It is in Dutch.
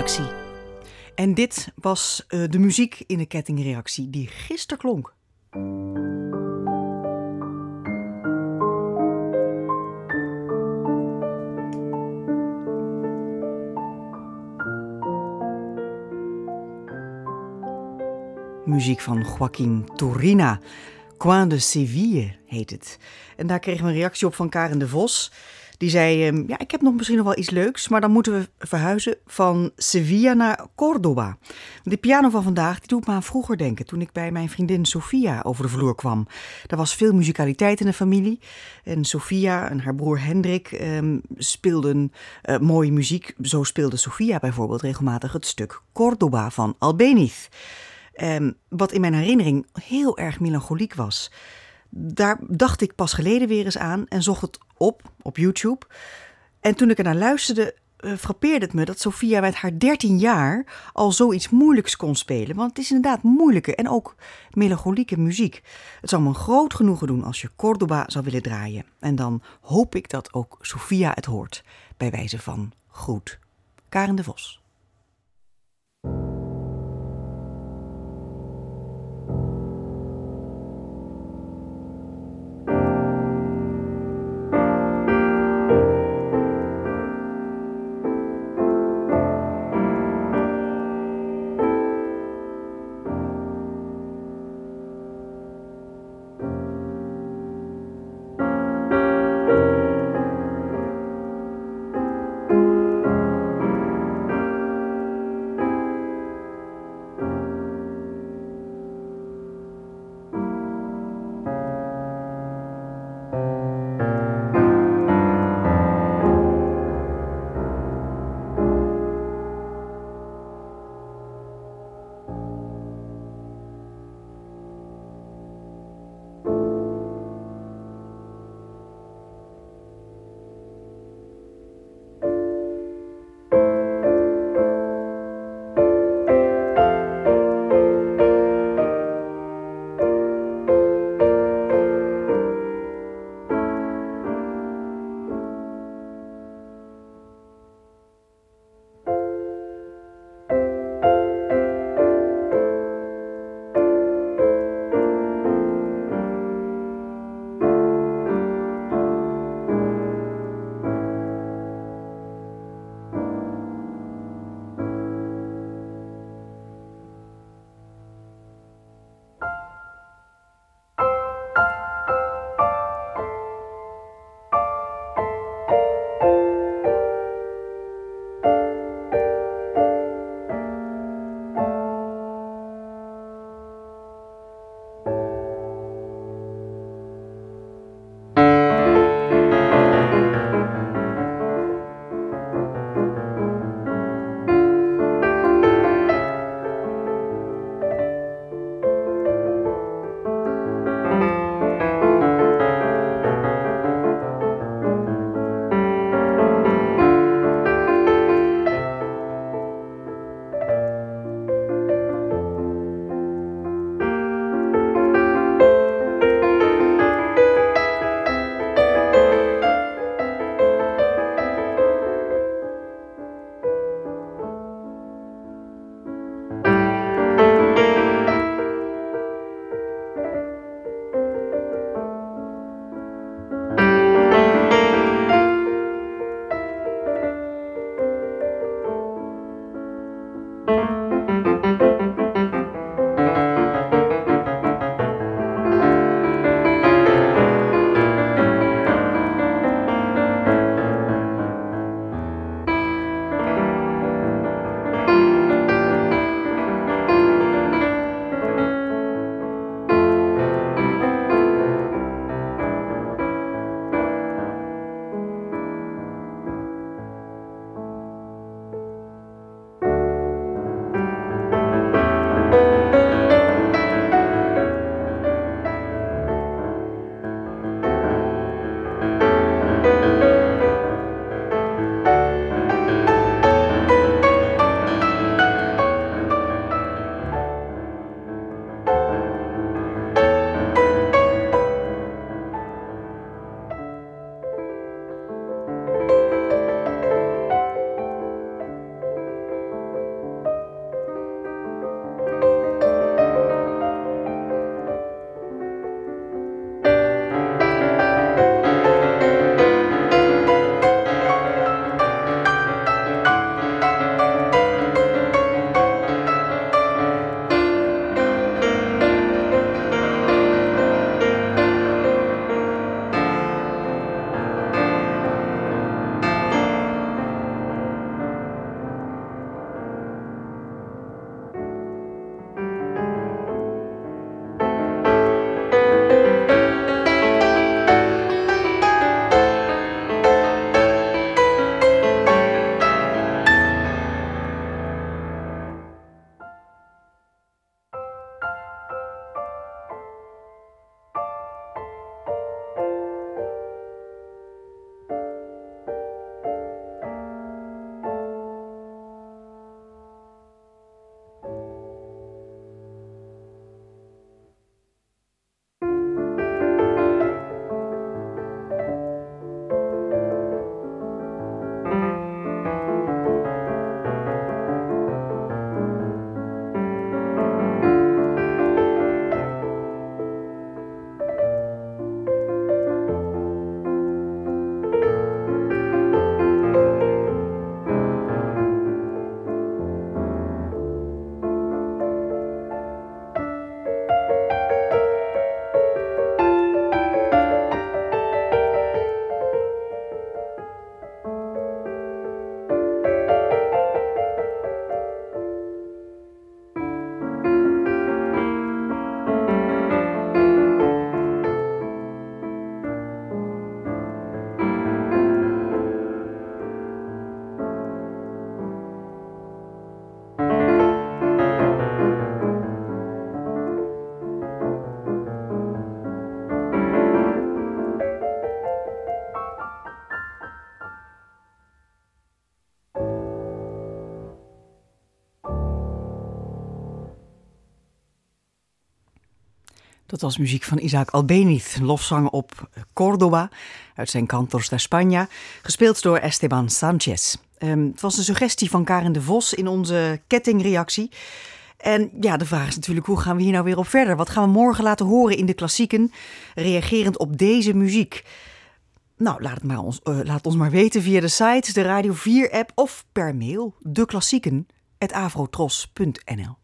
kettingreactie. En dit was de muziek in de kettingreactie die gisteren klonk. Muziek van Joaquín Turina. Coin de Séville heet het. En daar kregen we een reactie op van Karen de Vos. Die zei, ik heb misschien nog wel iets leuks, maar dan moeten we verhuizen van Sevilla naar Córdoba. De piano van vandaag die doet me aan vroeger denken, toen ik bij mijn vriendin Sofia over de vloer kwam. Er was veel muzikaliteit in de familie. En Sofia en haar broer Hendrik speelden mooie muziek. Zo speelde Sofia bijvoorbeeld regelmatig het stuk Córdoba van Albéniz. Wat in mijn herinnering heel erg melancholiek was. Daar dacht ik pas geleden weer eens aan en zocht het op YouTube. En toen ik ernaar luisterde, frappeerde het me dat Sofia met haar 13 jaar al zoiets moeilijks kon spelen. Want het is inderdaad moeilijke en ook melancholieke muziek. Het zou me een groot genoegen doen als je Córdoba zou willen draaien. En dan hoop ik dat ook Sofia het hoort, bij wijze van groet. Karen de Vos. Dat was muziek van Isaac Albéniz, lofzang op Córdoba uit zijn Cantos de España, gespeeld door Esteban Sanchez. Het was een suggestie van Karen de Vos in onze kettingreactie. En ja, de vraag is natuurlijk, hoe gaan we hier nou weer op verder? Wat gaan we morgen laten horen in de klassieken, reagerend op deze muziek? Nou, laat ons maar weten via de site, de Radio 4-app of per mail, deklassieken@avrotros.nl.